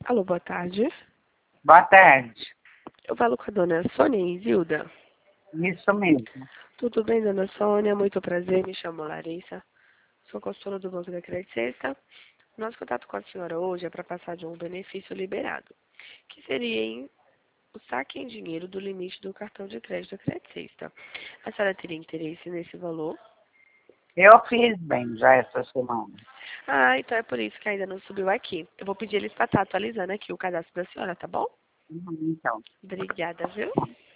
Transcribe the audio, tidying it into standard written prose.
Alô, boa tarde. Boa tarde. Eu falo com a dona Sônia Isilda. Isso mesmo. Tudo bem, dona Sônia? Muito prazer, me chamo Larissa. Sou consultora do Banco da Crédito Sexta. Nosso contato com a senhora hoje é para passar de um benefício liberado, que seria o saque em dinheiro do limite do cartão de crédito da Crédito Sexta. A senhora teria interesse nesse valor? Eu fiz bem já essa semana. Ah, então é por isso que ainda não subiu aqui. Eu vou pedir eles para estar atualizando aqui o cadastro da senhora, tá bom? Então. Obrigada, viu?